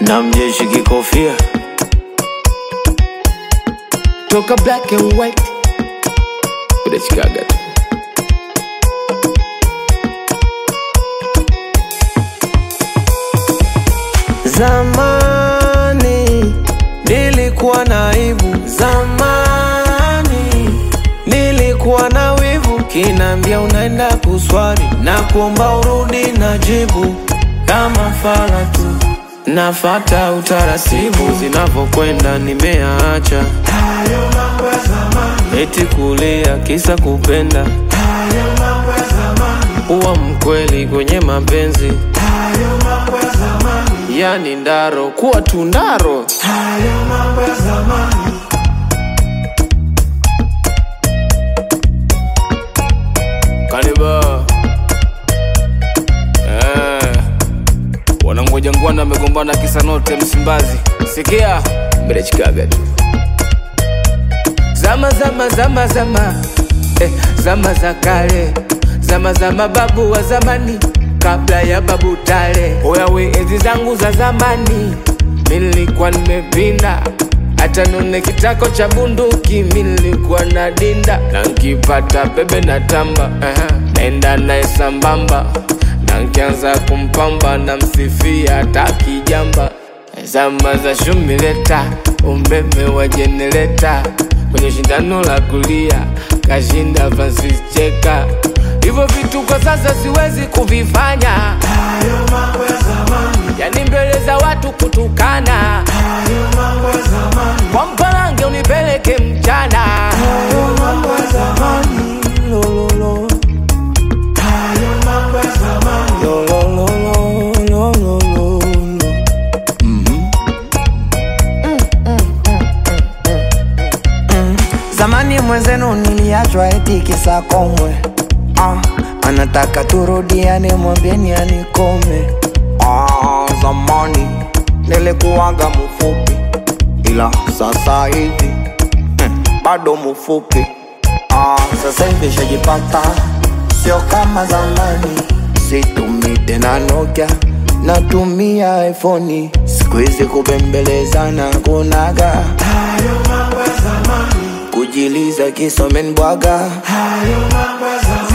na mjeshi kikofia toka black and white kuda Chicago tu. Zamani nilikuwa naibu, zamani nilikuwa na wivu. Kinambia unaenda kuswali na kuomba urudi na jibu kama fala tu. Nafata utaratibu zinavyokwenda nimeacha hayo mambo ya zamani. Eti kulia kisa kupenda hayo mambo ya zamani. Uwa mkweli kwenye mapenzi hayo mambo ya zamani. Yani ndaro kuwa tundaro hayo mambo ya zamani. Kaniba wanangoja ngwana amegombana kisa note Msimbazi. Sikia mbele Chicago tu. Zama zama za kale, zama za mababu wa zamani, kabla ya babu tale. Oya we enzi zangu za zamani, nilikuwa nimepinda, hata nune kitako cha bunduki nilikuwa na dinda. Na nkipata bebe na tamba naenda nae sambamba, na nkianza kumpamba na msifia hata kijamba. Zama za shumileta, umeme wa jenereta, kwenye shindano la kulia kashinda Francis Cheka. Hivyo vitu kwa sasa siwezi kuvifanya, hayo mambo ya zamani. Yani mbele za watu kutukana, hayo mambo ya zamani. Kwa mpalange unipeleke mchana, hayo mambo ya zamani. Lololo, hayo mambo ya zamani. Lololo. Zamani mwenzenu niliachwa eti kisa komwe. Anataka turudiane, mwambieni anikome. Zamani nilikuwaga mfupi, ila sasa hivi bado mfupi. Sasa hivi shajipata, sio kama zamani. Situmii tena Nokia, natumia iPhone. Siku hizi kubembelezana kunaga, hayo mambo ya zamani. Kujiliza kisome nbwaga, hayo mambo ya zamani.